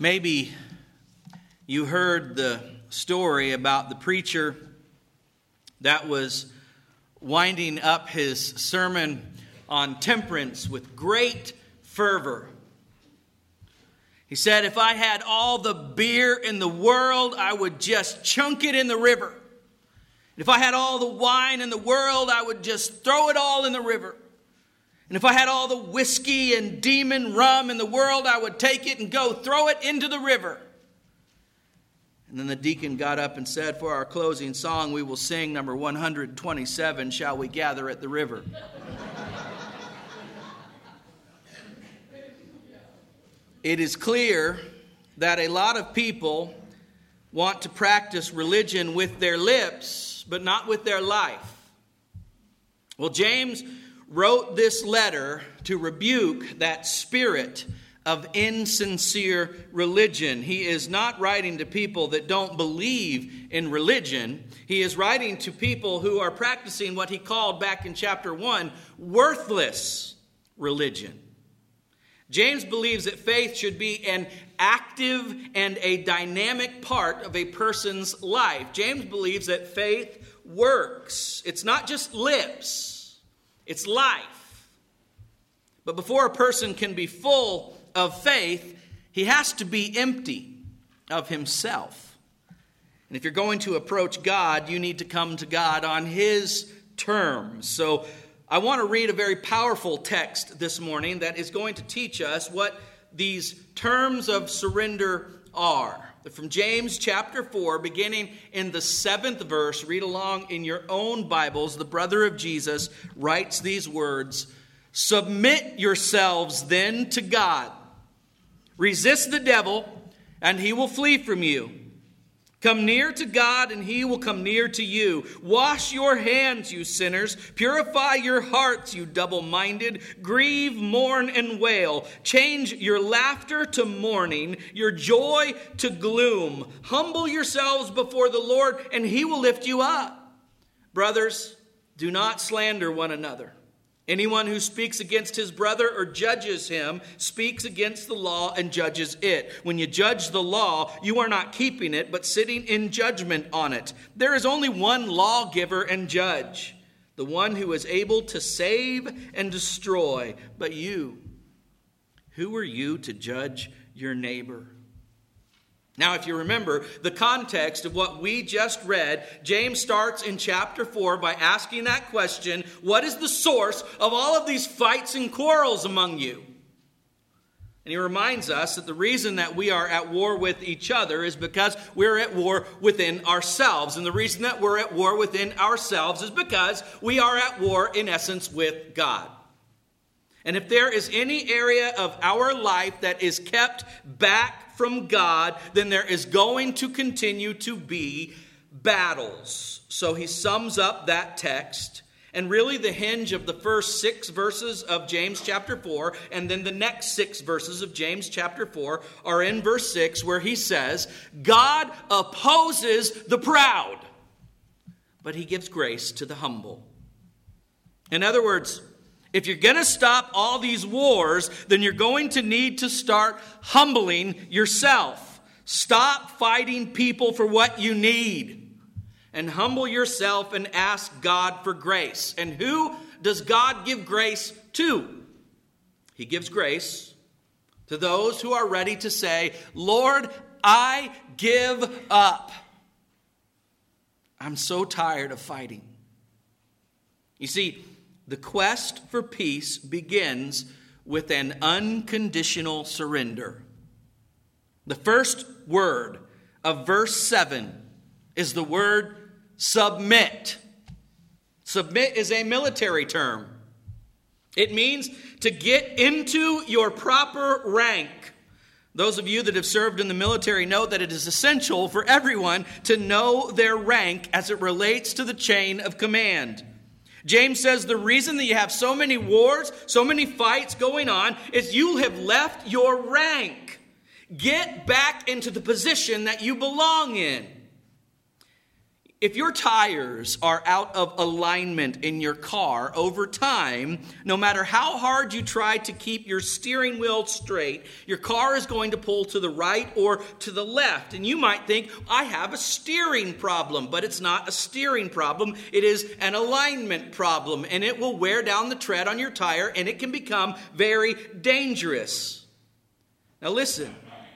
Maybe you heard the story about the preacher that was winding up his sermon on temperance with great fervor. He said, if I had all the beer in the world, I would just chunk it in the river. If I had all the wine in the world, I would just throw it all in the river. And if I had all the whiskey and demon rum in the world, I would take it and go throw it into the river. And then the deacon got up and said, for our closing song, we will sing number 127, Shall We Gather at the River? It is clear that a lot of people want to practice religion with their lips, but not with their life. Well, James wrote this letter to rebuke that spirit of insincere religion. He is not writing to people that don't believe in religion. He is writing to people who are practicing what he called back in chapter 1, worthless religion. James believes that faith should be an active and a dynamic part of a person's life. James believes that faith works. It's not just lips, it's life. But before a person can be full of faith, he has to be empty of himself. And if you're going to approach God, you need to come to God on His terms. So I want to read a very powerful text this morning that is going to teach us what these terms of surrender are. From James chapter 4, beginning in the 7th verse, read along in your own Bibles. The brother of Jesus writes these words, submit yourselves then to God. Resist the devil, and he will flee from you. Come near to God, and He will come near to you. Wash your hands, you sinners. Purify your hearts, you double-minded. Grieve, mourn, and wail. Change your laughter to mourning, your joy to gloom. Humble yourselves before the Lord, and He will lift you up. Brothers, do not slander one another. Anyone who speaks against his brother or judges him speaks against the law and judges it. When you judge the law, you are not keeping it, but sitting in judgment on it. There is only one lawgiver and judge, the one who is able to save and destroy. But you, who are you to judge your neighbor? Now, if you remember the context of what we just read, James starts in chapter 4 by asking that question, what is the source of all of these fights and quarrels among you? And he reminds us that the reason that we are at war with each other is because we're at war within ourselves. And the reason that we're at war within ourselves is because we are at war, in essence, with God. And if there is any area of our life that is kept back from God, then there is going to continue to be battles. So he sums up that text. And really the hinge of the first 6 verses of James chapter 4 and then the next 6 verses of James chapter 4 are in verse 6 where he says, God opposes the proud, but He gives grace to the humble. In other words, if you're going to stop all these wars, then you're going to need to start humbling yourself. Stop fighting people for what you need. And humble yourself and ask God for grace. And who does God give grace to? He gives grace to those who are ready to say, Lord, I give up. I'm so tired of fighting. You see, the quest for peace begins with an unconditional surrender. The first word of verse 7 is the word submit. Submit is a military term. It means to get into your proper rank. Those of you that have served in the military know that it is essential for everyone to know their rank as it relates to the chain of command. James says the reason that you have so many wars, so many fights going on, is you have left your rank. Get back into the position that you belong in. if your tires are out of alignment in your car over time, no matter how hard you try to keep your steering wheel straight, your car is going to pull to the right or to the left. And you might think, I have a steering problem, but it's not a steering problem. It is an alignment problem, and it will wear down the tread on your tire, and it can become very dangerous. Now listen.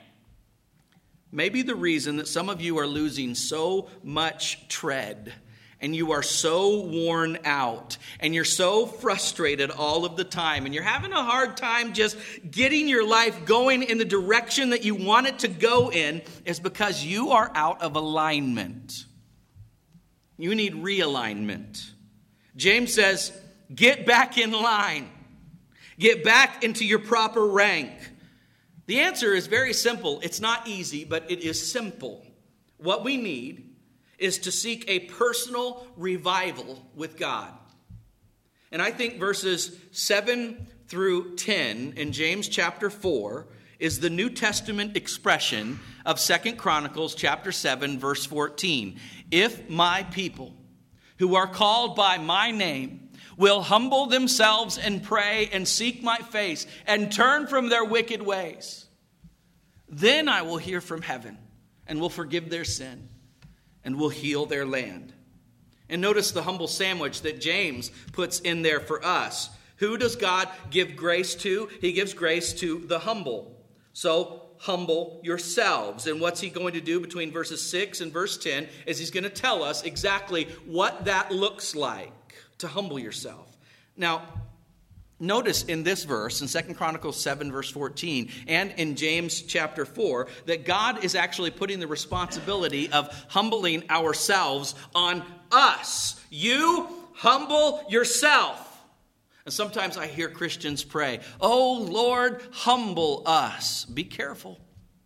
Maybe the reason that some of you are losing so much tread and you are so worn out and you're so frustrated all of the time and you're having a hard time just getting your life going in the direction that you want it to go in is because you are out of alignment. You need realignment. James says, get back in line. Get back into your proper rank. The answer is very simple. It's not easy, but it is simple. What we need is to seek a personal revival with God. And I think verses 7 through 10 in James chapter 4 is the New Testament expression of 2 Chronicles chapter 7 verse 14. If my people who are called by my name will humble themselves and pray and seek my face and turn from their wicked ways, then I will hear from heaven and will forgive their sin and will heal their land. And notice the humble sandwich that James puts in there for us. Who does God give grace to? He gives grace to the humble. So humble yourselves. And what's he going to do between verses 6 and verse 10 is he's going to tell us exactly what that looks like, to humble yourself. Now, notice in this verse, in 2 Chronicles 7, verse 14, and in James chapter 4, that God is actually putting the responsibility of humbling ourselves on us. You humble yourself. And sometimes I hear Christians pray, "Oh Lord, humble us." Be careful.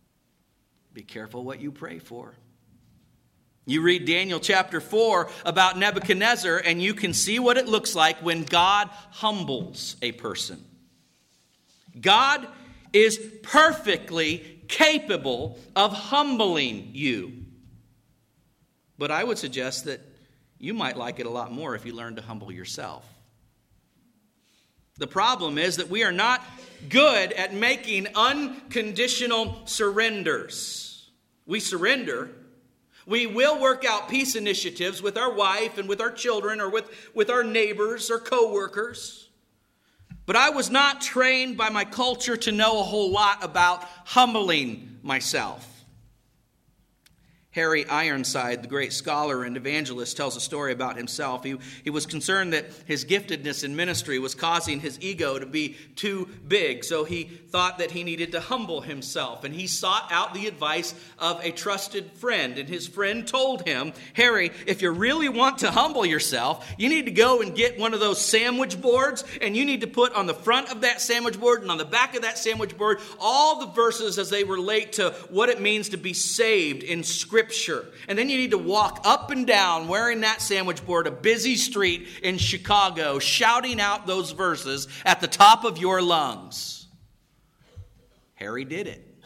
Be careful what you pray for. You read Daniel chapter 4 about Nebuchadnezzar, and you can see what it looks like when God humbles a person. God is perfectly capable of humbling you. But I would suggest that you might like it a lot more if you learn to humble yourself. The problem is that we are not good at making unconditional surrenders. We surrender. We will work out peace initiatives with our wife and with our children or with our neighbors or co-workers. But I was not trained by my culture to know a whole lot about humbling myself. Harry Ironside, the great scholar and evangelist, tells a story about himself. He was concerned that his giftedness in ministry was causing his ego to be too big, so he thought that he needed to humble himself. And he sought out the advice of a trusted friend. And his friend told him, "Harry, if you really want to humble yourself, you need to go and get one of those sandwich boards, and you need to put on the front of that sandwich board and on the back of that sandwich board all the verses as they relate to what it means to be saved in Scripture. And then you need to walk up and down wearing that sandwich board a busy street in Chicago, shouting out those verses at the top of your lungs." Harry did it.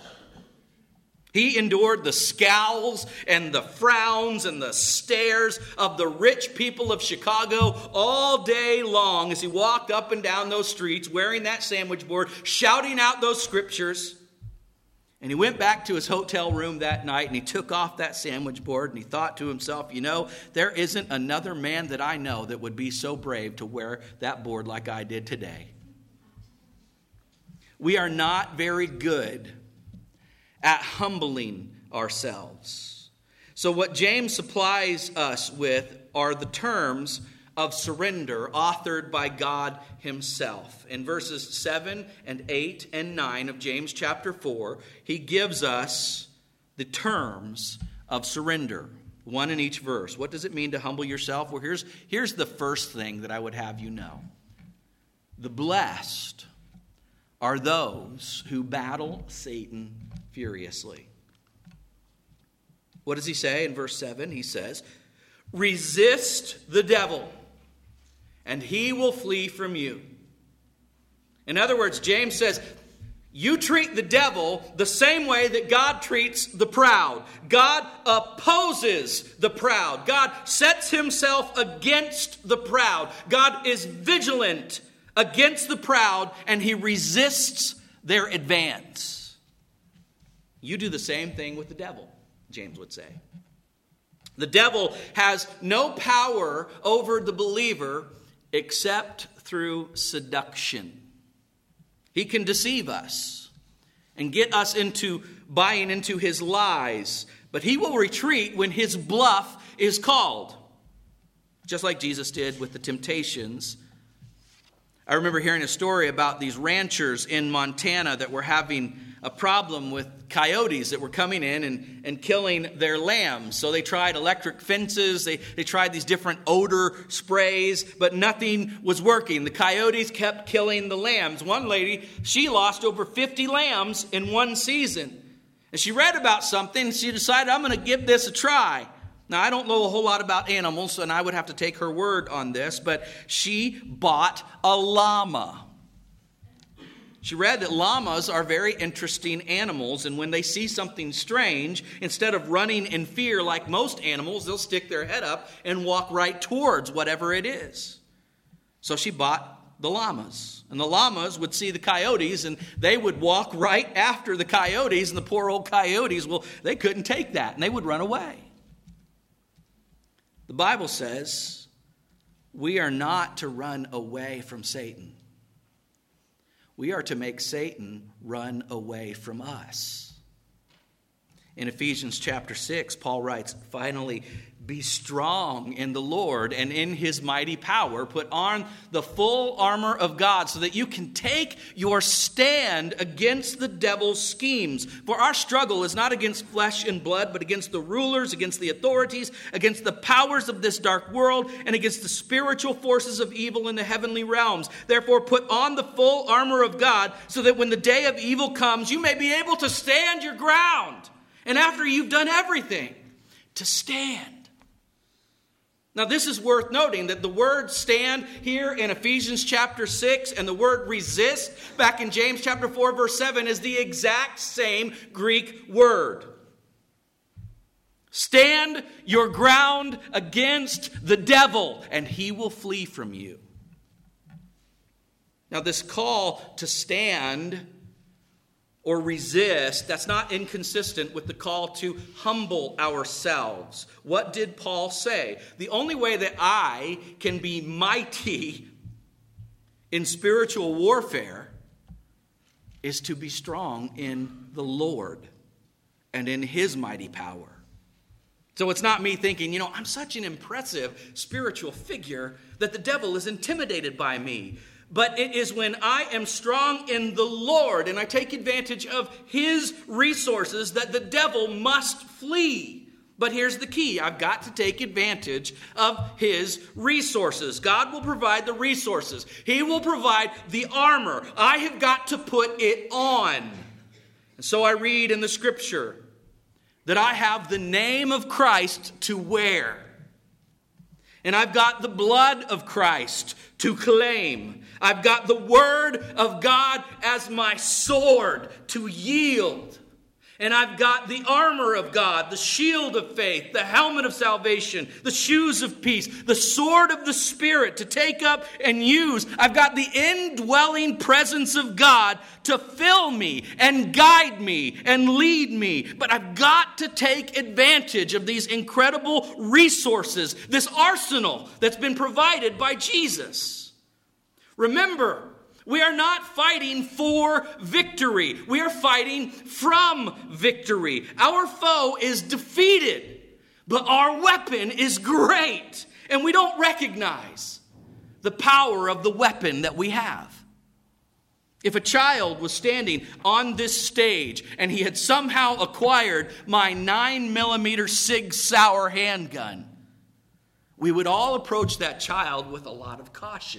He endured the scowls and the frowns and the stares of the rich people of Chicago all day long as he walked up and down those streets wearing that sandwich board, shouting out those scriptures. And he went back to his hotel room that night and he took off that sandwich board and he thought to himself, there isn't another man that I know that would be so brave to wear that board like I did today. We are not very good at humbling ourselves. So what James supplies us with are the terms of surrender authored by God himself. In verses 7 and 8 and 9 of James chapter 4, he gives us the terms of surrender, one in each verse. What does it mean to humble yourself? Well, here's the first thing that I would have you know. The blessed are those who battle Satan furiously. What does he say in verse 7? He says, "Resist the devil, and he will flee from you." In other words, James says, You treat the devil the same way that God treats the proud. God opposes the proud. God sets himself against the proud. God is vigilant against the proud, and he resists their advance. You do the same thing with the devil, James would say. The devil has no power over the believer except through seduction. He can deceive us and get us into buying into his lies, but he will retreat when his bluff is called, just like Jesus did with the temptations. I remember hearing a story about these ranchers in Montana that were having a problem with coyotes that were coming in and killing their lambs. So they tried electric fences, they tried these different odor sprays, but nothing was working. The coyotes kept killing the lambs. One lady, she lost over 50 lambs in one season. And she read about something, and she decided, I'm going to give this a try. Now, I don't know a whole lot about animals, and I would have to take her word on this, but she bought a llama. She read that llamas are very interesting animals, and when they see something strange, instead of running in fear like most animals, they'll stick their head up and walk right towards whatever it is. So she bought the llamas, and the llamas would see the coyotes, and they would walk right after the coyotes, and the poor old coyotes, well, they couldn't take that, and they would run away. The Bible says we are not to run away from Satan. We are to make Satan run away from us. In Ephesians chapter 6, Paul writes, finally, be strong in the Lord and in his mighty power. Put on the full armor of God so that you can take your stand against the devil's schemes. For our struggle is not against flesh and blood, but against the rulers, against the authorities, against the powers of this dark world, and against the spiritual forces of evil in the heavenly realms. Therefore, put on the full armor of God so that when the day of evil comes, you may be able to stand your ground. And after you've done everything, to stand. Now, this is worth noting that the word stand here in Ephesians chapter 6 and the word resist back in James chapter 4 verse 7 is the exact same Greek word. Stand your ground against the devil and he will flee from you. Now, this call to stand or resist, that's not inconsistent with the call to humble ourselves. What did Paul say? The only way that I can be mighty in spiritual warfare is to be strong in the Lord and in his mighty power. So it's not me thinking, I'm such an impressive spiritual figure that the devil is intimidated by me. But it is when I am strong in the Lord and I take advantage of his resources that the devil must flee. But here's the key. I've got to take advantage of his resources. God will provide the resources. He will provide the armor. I have got to put it on. And so I read in the scripture that I have the name of Christ to wear. And I've got the blood of Christ to claim. I've got the word of God as my sword to yield. And I've got the armor of God, the shield of faith, the helmet of salvation, the shoes of peace, the sword of the Spirit to take up and use. I've got the indwelling presence of God to fill me and guide me and lead me. But I've got to take advantage of these incredible resources, this arsenal that's been provided by Jesus. Remember, we are not fighting for victory. We are fighting from victory. Our foe is defeated, but our weapon is great. And we don't recognize the power of the weapon that we have. If a child was standing on this stage and he had somehow acquired my 9mm Sig Sauer handgun, we would all approach that child with a lot of caution.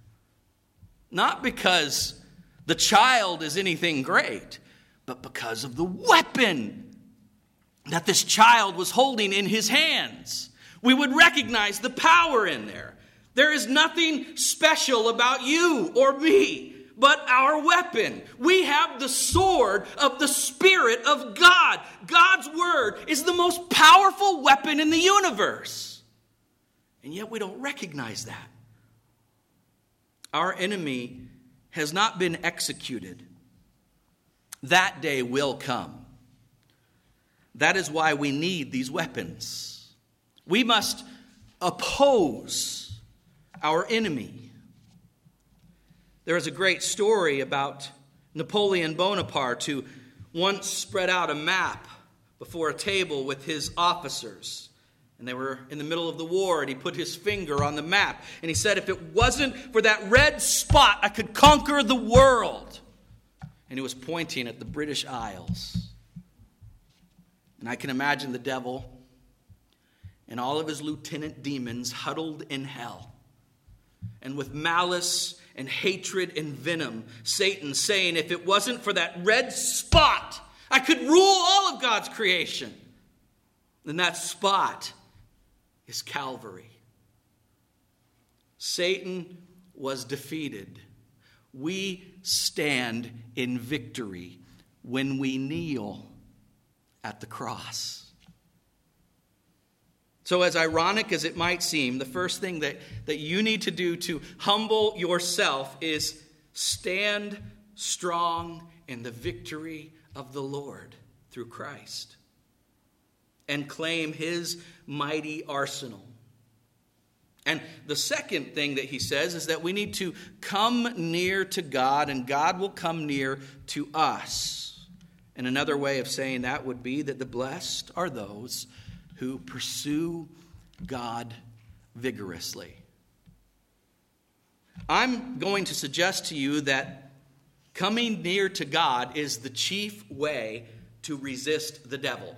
Not because the child is anything great, but because of the weapon that this child was holding in his hands. We would recognize the power in there. There is nothing special about you or me, but our weapon. We have the sword of the Spirit of God. God's word is the most powerful weapon in the universe. And yet we don't recognize that. Our enemy has not been executed. That day will come. That is why we need these weapons. We must oppose our enemy. There is a great story about Napoleon Bonaparte, who once spread out a map before a table with his officers. And they were in the middle of the war, and he put his finger on the map. And he said, if it wasn't for that red spot, I could conquer the world. And he was pointing at the British Isles. And I can imagine the devil and all of his lieutenant demons huddled in hell. And with malice and hatred and venom, Satan saying, if it wasn't for that red spot, I could rule all of God's creation. And that spot is Calvary. Satan was defeated. We stand in victory when we kneel at the cross. So as ironic as it might seem, the first thing that you need to do to humble yourself is stand strong in the victory of the Lord through Christ and claim his mighty arsenal. And the second thing that he says is that we need to come near to God, and God will come near to us. And another way of saying that would be that the blessed are those who pursue God vigorously. I'm going to suggest to you that coming near to God is the chief way to resist the devil.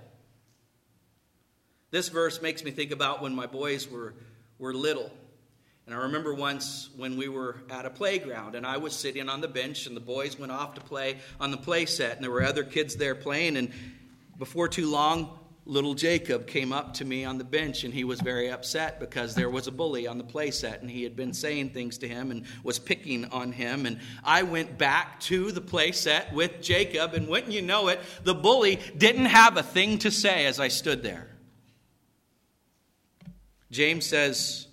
This verse makes me think about when my boys were little. And I remember once when we were at a playground and I was sitting on the bench and the boys went off to play on the play set, and there were other kids there playing, and before too long, little Jacob came up to me on the bench, and he was very upset because there was a bully on the play set, and he had been saying things to him and was picking on him. And I went back to the play set with Jacob, and wouldn't you know it, the bully didn't have a thing to say as I stood there. James says,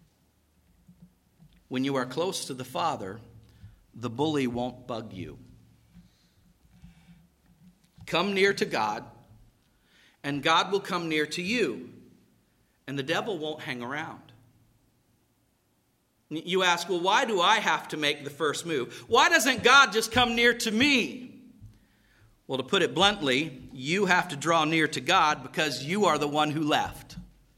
when you are close to the Father, the bully won't bug you. Come near to God, and God will come near to you, and the devil won't hang around. You ask, well, why do I have to make the first move? Why doesn't God just come near to me? Well, to put it bluntly, you have to draw near to God because you are the one who left.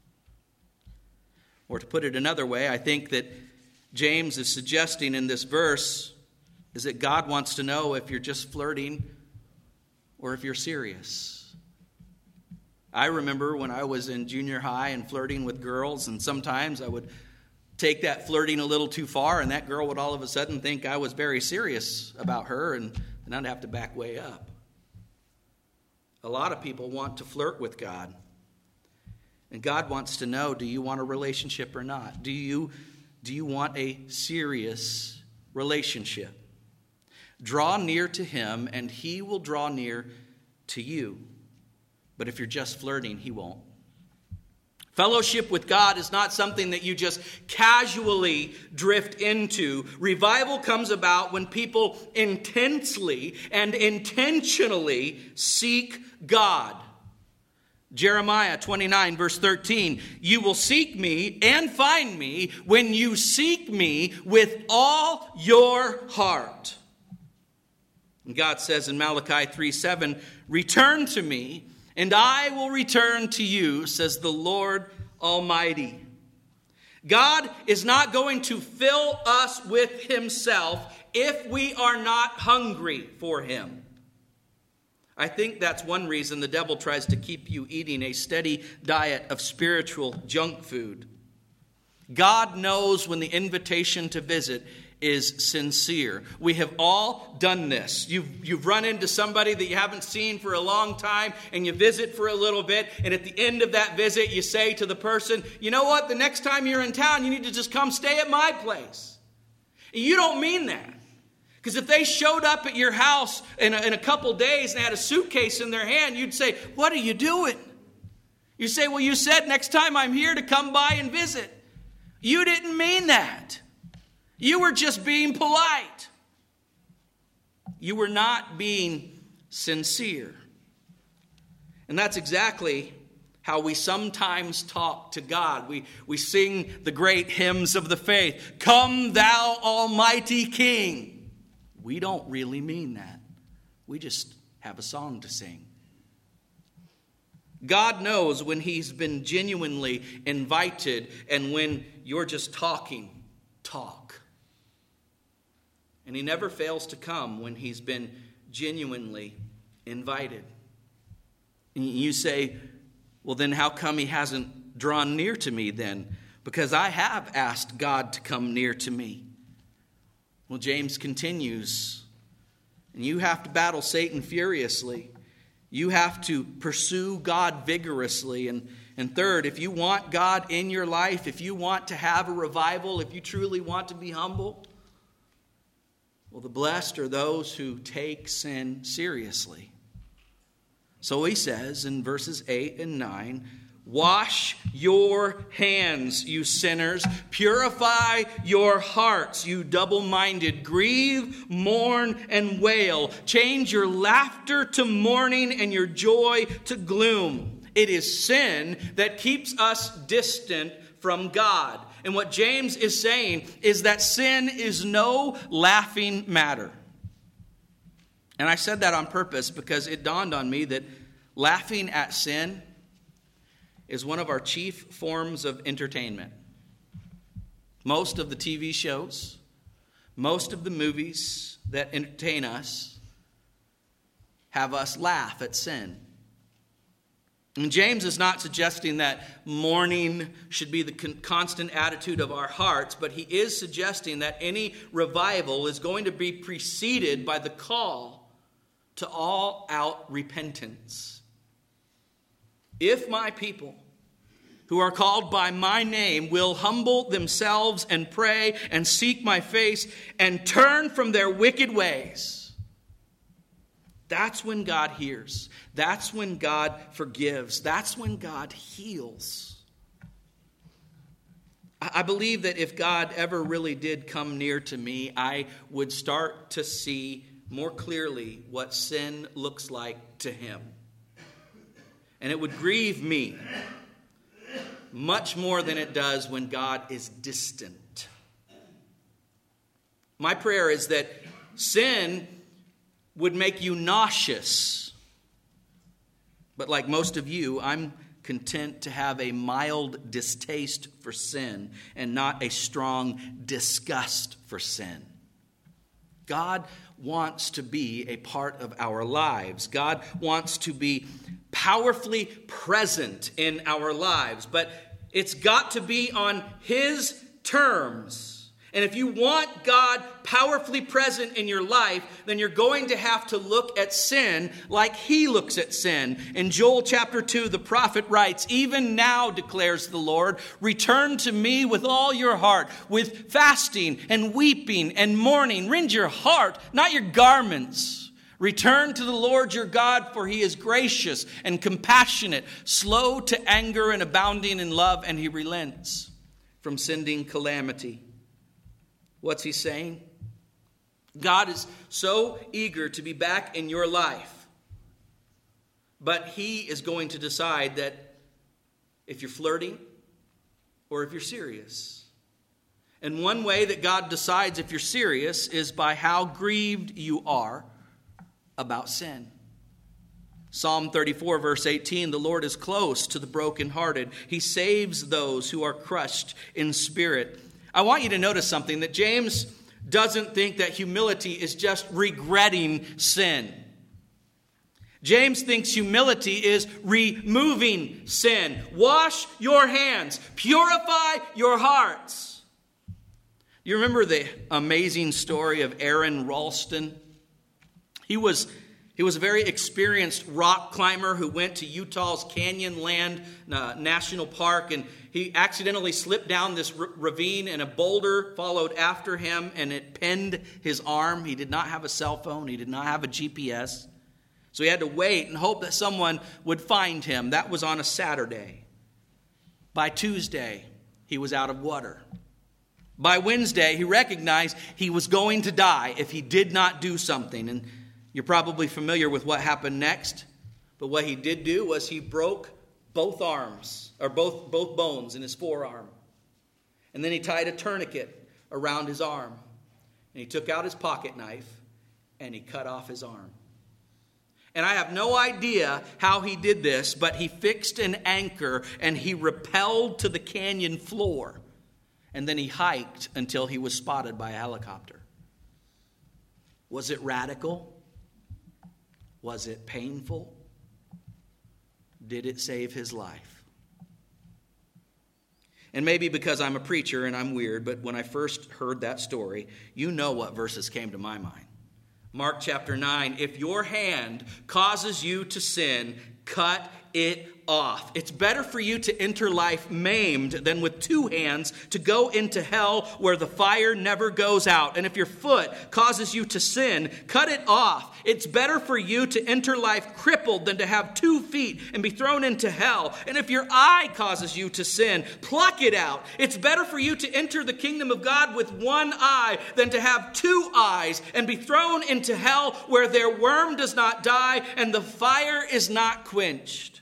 Or to put it another way, I think that James is suggesting in this verse is that God wants to know if you're just flirting or if you're serious. I remember when I was in junior high and flirting with girls, and sometimes I would take that flirting a little too far, and that girl would all of a sudden think I was very serious about her, and I'd have to back way up. A lot of people want to flirt with God. And God wants to know, do you want a relationship or not? Do you want a serious relationship? Draw near to him, and he will draw near to you. But if you're just flirting, he won't. Fellowship with God is not something that you just casually drift into. Revival comes about when people intensely and intentionally seek God. Jeremiah 29, verse 13, you will seek me and find me when you seek me with all your heart. And God says in Malachi 3:7, return to me, and I will return to you, says the Lord Almighty. God is not going to fill us with himself if we are not hungry for him. I think that's one reason the devil tries to keep you eating a steady diet of spiritual junk food. God knows when the invitation to visit is sincere. We have all done this. You've run into somebody that you haven't seen for a long time, and you visit for a little bit, and at the end of that visit you say to the person, you know what, the next time you're in town you need to just come stay at my place. And you don't mean that. Because if they showed up at your house in a couple days and had a suitcase in their hand, you'd say, what are you doing? You say, well, you said next time I'm here to come by and visit. You didn't mean that. You were just being polite. You were not being sincere. And that's exactly how we sometimes talk to God. We sing the great hymns of the faith. Come thou almighty King. We don't really mean that. We just have a song to sing. God knows when he's been genuinely invited and when you're just talking talk. And he never fails to come when he's been genuinely invited. And you say, well, then how come he hasn't drawn near to me then? Because I have asked God to come near to me. Well, James continues, and you have to battle Satan furiously. You have to pursue God vigorously. And third, if you want God in your life, if you want to have a revival, if you truly want to be humble, well, the blessed are those who take sin seriously. So he says in verses 8 and 9, wash your hands, you sinners. Purify your hearts, you double-minded. Grieve, mourn, and wail. Change your laughter to mourning and your joy to gloom. It is sin that keeps us distant from God. And what James is saying is that sin is no laughing matter. And I said that on purpose because it dawned on me that laughing at sin is one of our chief forms of entertainment. Most of the TV shows, most of the movies that entertain us have us laugh at sin. And James is not suggesting that mourning should be the constant attitude of our hearts, but he is suggesting that any revival is going to be preceded by the call to all-out repentance. If my people who are called by my name will humble themselves and pray and seek my face and turn from their wicked ways, that's when God hears. That's when God forgives. That's when God heals. I believe that if God ever really did come near to me, I would start to see more clearly what sin looks like to him. And it would grieve me much more than it does when God is distant. My prayer is that sin would make you nauseous. But like most of you, I'm content to have a mild distaste for sin and not a strong disgust for sin. God wants to be a part of our lives. God wants to be powerfully present in our lives. But it's got to be on his terms. And if you want God powerfully present in your life, then you're going to have to look at sin like he looks at sin. In Joel chapter 2, the prophet writes, even now, declares the Lord, return to me with all your heart, with fasting and weeping and mourning. Rend your heart, not your garments. Return to the Lord your God, for he is gracious and compassionate, slow to anger and abounding in love, and he relents from sending calamity. What's he saying? God is so eager to be back in your life. But he is going to decide that if you're flirting or if you're serious. And one way that God decides if you're serious is by how grieved you are about sin. Psalm 34, verse 18, the Lord is close to the brokenhearted. He saves those who are crushed in spirit. I want you to notice something, that James doesn't think that humility is just regretting sin. James thinks humility is removing sin. Wash your hands. Purify your hearts. You remember the amazing story of Aaron Ralston? He was He was a very experienced rock climber who went to Utah's Canyonland National Park, and he accidentally slipped down this ravine, and a boulder followed after him, and it pinned his arm. He did not have a cell phone. He did not have a GPS. So he had to wait and hope that someone would find him. That was on a Saturday. By Tuesday, he was out of water. By Wednesday, he recognized he was going to die if he did not do something. And you're probably familiar with what happened next. But what he did do was he broke both arms, or both bones in his forearm. And then he tied a tourniquet around his arm. And he took out his pocket knife and he cut off his arm. And I have no idea how he did this, but he fixed an anchor and he rappelled to the canyon floor. And then he hiked until he was spotted by a helicopter. Was it radical? Was it painful? Did it save his life? And maybe because I'm a preacher and I'm weird, but when I first heard that story, you know what verses came to my mind. Mark chapter 9, if your hand causes you to sin, cut it off. It's better for you to enter life maimed than with two hands to go into hell where the fire never goes out. And if your foot causes you to sin, cut it off. It's better for you to enter life crippled than to have 2 feet and be thrown into hell. And if your eye causes you to sin, pluck it out. It's better for you to enter the kingdom of God with 1 eye than to have 2 eyes and be thrown into hell where their worm does not die and the fire is not quenched.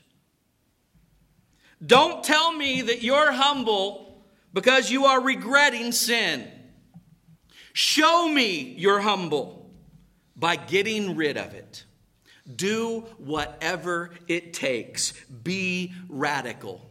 Don't tell me that you're humble because you are regretting sin. Show me you're humble by getting rid of it. Do whatever it takes. Be radical.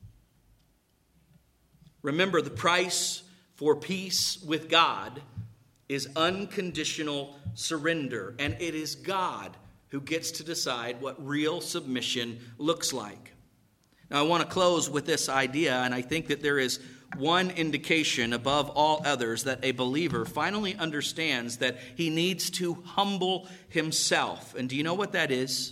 Remember, the price for peace with God is unconditional surrender, and it is God who gets to decide what real submission looks like. Now, I want to close with this idea, and I think that there is one indication above all others that a believer finally understands that he needs to humble himself. And do you know what that is?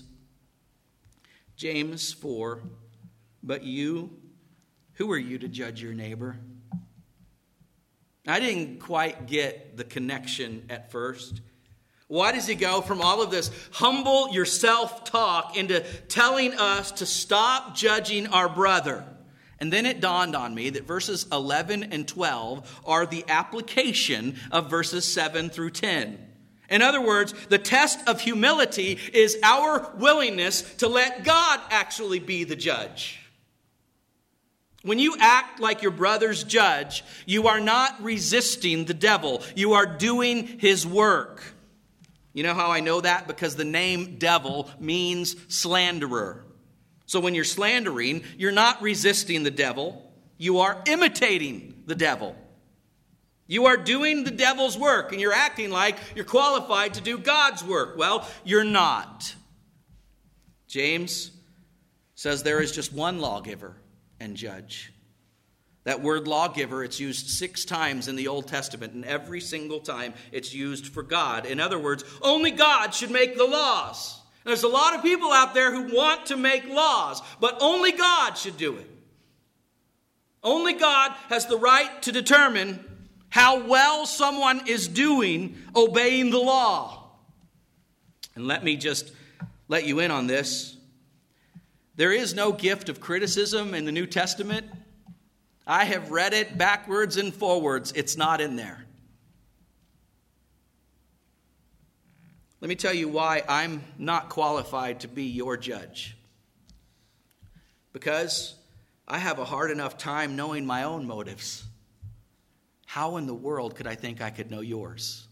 James 4, but you, who are you to judge your neighbor? I didn't quite get the connection at first. Why does he go from all of this humble yourself talk into telling us to stop judging our brother? And then it dawned on me that verses 11 and 12 are the application of verses 7 through 10. In other words, the test of humility is our willingness to let God actually be the judge. When you act like your brother's judge, you are not resisting the devil. You are doing his work. You know how I know that? Because the name devil means slanderer. So when you're slandering, you're not resisting the devil. You are imitating the devil. You are doing the devil's work, and you're acting like you're qualified to do God's work. Well, you're not. James says there is just one lawgiver and judge. That word lawgiver, it's used 6 times in the Old Testament, and every single time it's used for God. In other words, only God should make the laws. There's a lot of people out there who want to make laws, but only God should do it. Only God has the right to determine how well someone is doing obeying the law. And let me just let you in on this. There is no gift of criticism in the New Testament. I have read it backwards and forwards. It's not in there. Let me tell you why I'm not qualified to be your judge. Because I have a hard enough time knowing my own motives. How in the world could I think I could know yours?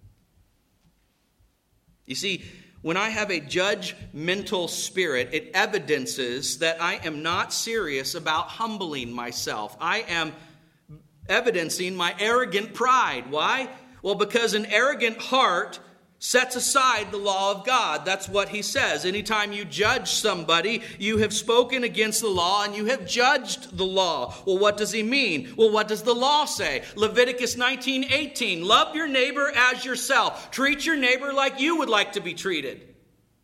You see, when I have a judgmental spirit, it evidences that I am not serious about humbling myself. I am evidencing my arrogant pride. Why? Well, because an arrogant heart sets aside the law of God. That's what he says. Anytime you judge somebody, you have spoken against the law and you have judged the law. Well, what does he mean? Well, what does the law say? Leviticus 19:18. Love your neighbor as yourself. Treat your neighbor like you would like to be treated.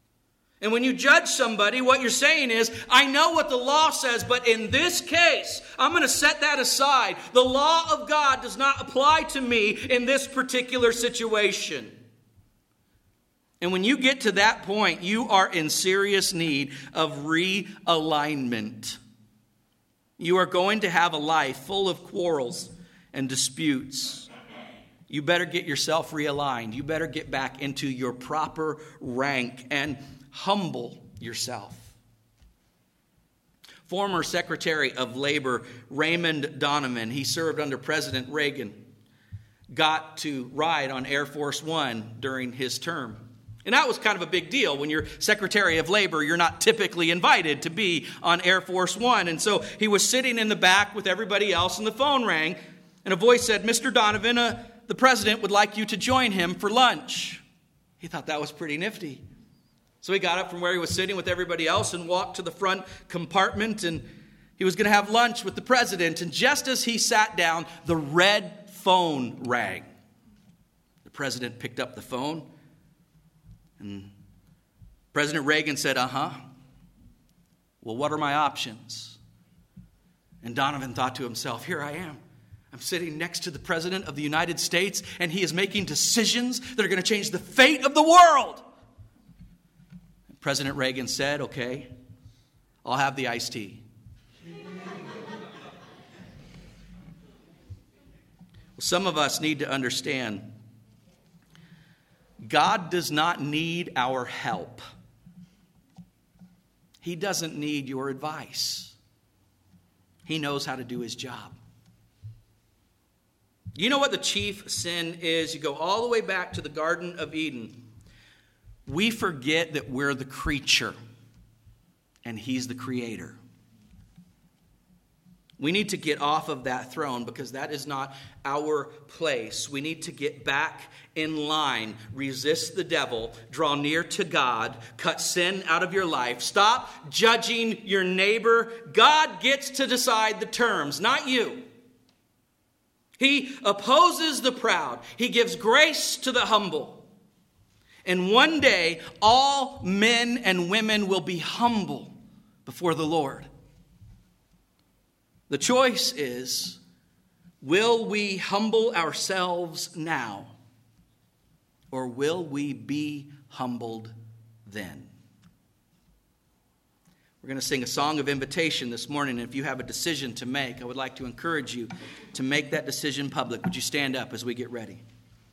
And when you judge somebody, what you're saying is, I know what the law says, but in this case, I'm going to set that aside. The law of God does not apply to me in this particular situation. And when you get to that point, you are in serious need of realignment. You are going to have a life full of quarrels and disputes. You better get yourself realigned. You better get back into your proper rank and humble yourself. Former Secretary of Labor Raymond Donovan, he served under President Reagan, got to ride on Air Force One during his term. And that was kind of a big deal. When you're Secretary of Labor, you're not typically invited to be on Air Force One. And so he was sitting in the back with everybody else, and the phone rang, and a voice said, "Mr. Donovan, the president would like you to join him for lunch." He thought that was pretty nifty. So he got up from where he was sitting with everybody else and walked to the front compartment, and he was going to have lunch with the president. And just as he sat down, the red phone rang. The president picked up the phone, and President Reagan said, "Well, what are my options?" And Donovan thought to himself, here I am. I'm sitting next to the President of the United States, and he is making decisions that are going to change the fate of the world. And President Reagan said, "Okay, I'll have the iced tea." Well, some of us need to understand God does not need our help. He doesn't need your advice. He knows how to do his job. You know what the chief sin is? You go all the way back to the Garden of Eden. We forget that we're the creature and he's the creator. We need to get off of that throne because that is not our place. We need to get back in line, resist the devil, draw near to God, cut sin out of your life. Stop judging your neighbor. God gets to decide the terms, not you. He opposes the proud. He gives grace to the humble. And one day, all men and women will be humble before the Lord. The choice is, will we humble ourselves now, or will we be humbled then? We're going to sing a song of invitation this morning, and if you have a decision to make, I would like to encourage you to make that decision public. Would you stand up as we get ready?